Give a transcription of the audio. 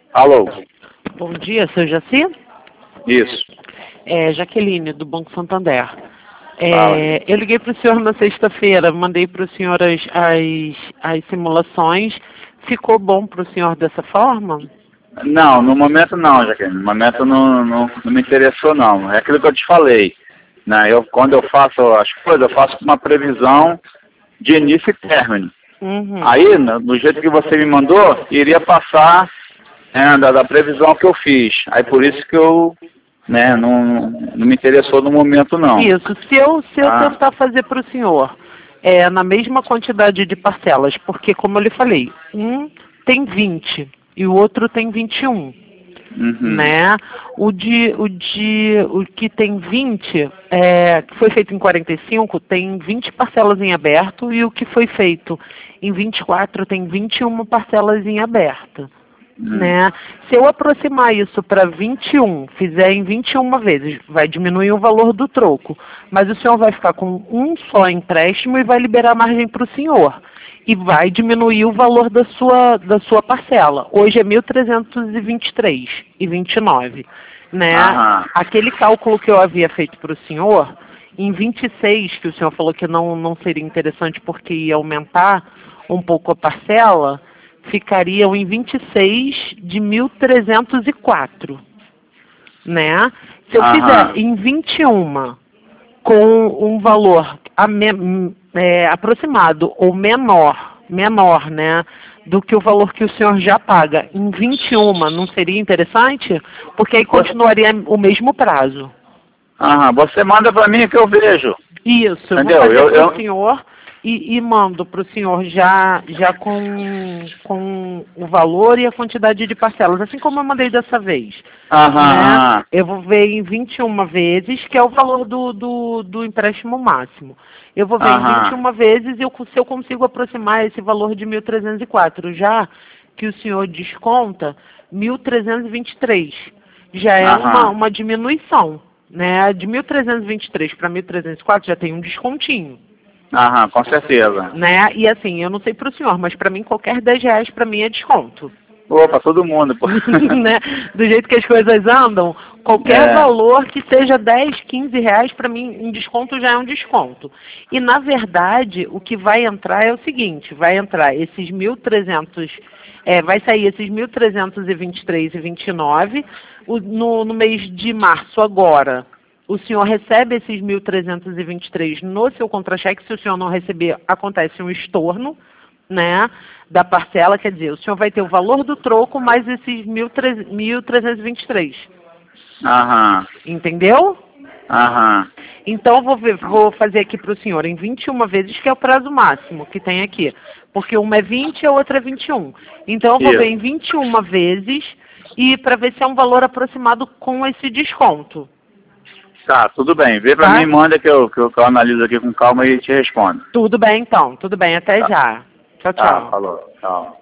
Alô? Bom dia, seu Jaci? Isso. É Jaqueline, do Banco Santander. Fala. Eu liguei para o senhor na sexta-feira, mandei para o senhor as simulações. Ficou bom para o senhor dessa forma? Não, no momento não, Jaqueline. No momento não me interessou não. É aquilo que eu te falei. Né? Quando eu faço as coisas, eu faço uma previsão de início e término. Uhum. Aí, do jeito que você me mandou, iria passar da previsão que eu fiz. Aí por isso que eu não me interessou no momento não. Isso, se eu tentar fazer para o senhor na mesma quantidade de parcelas, porque como eu lhe falei, um tem 20 e o outro tem 21. Uhum. Né? O que tem 20, que foi feito em 45, tem 20 parcelas em aberto, e o que foi feito em 24 tem 21 parcelas em aberto. Né? Se eu aproximar isso para 21, fizer em 21 vezes, vai diminuir o valor do troco, mas o senhor vai ficar com um só empréstimo e vai liberar margem para o senhor. E vai diminuir o valor da sua parcela. Hoje é 1.323,29. Né? Aquele cálculo que eu havia feito para o senhor, em 26, que o senhor falou que não seria interessante porque ia aumentar um pouco a parcela, ficariam em 26 de 1.304. Né? Se eu fizer em 21 com um valor aproximado ou menor, né, do que o valor que o senhor já paga em 21, não seria interessante? Porque aí continuaria o mesmo prazo. Você manda para mim que eu vejo. Isso, eu vou fazer para o senhor e mando para o senhor já com o valor e a quantidade de parcelas, assim como eu mandei dessa vez. Né? Eu vou ver em 21 vezes, que é o valor do empréstimo máximo. Eu vou ver em 21 vezes se eu consigo aproximar esse valor de 1.304, já que o senhor desconta 1.323. Já é uma diminuição. Né? De 1.323 para 1.304 já tem um descontinho. Com certeza. Né? E assim, eu não sei para o senhor, mas para mim qualquer R$10 para mim é desconto. Para todo mundo. Né? Do jeito que as coisas andam, qualquer valor que seja 10, 15 reais, para mim, um desconto já é um desconto. E, na verdade, o que vai entrar é o seguinte, vai entrar esses 1.300, vai sair esses 1.323,29 no mês de março agora. O senhor recebe esses 1.323 no seu contra-cheque. Se o senhor não receber, acontece um estorno, né, da parcela, quer dizer, o senhor vai ter o valor do troco mais esses 1.323. Entendeu? Então, eu vou fazer aqui para o senhor em 21 vezes, que é o prazo máximo que tem aqui. Porque uma é 20 e a outra é 21. Então, eu vou ver em 21 vezes e para ver se é um valor aproximado com esse desconto. Tá, tudo bem. Vê pra mim, manda que eu analiso aqui com calma e te respondo. Tudo bem, então. Tudo bem. Até já. Tchau, tchau. Falou. Tchau.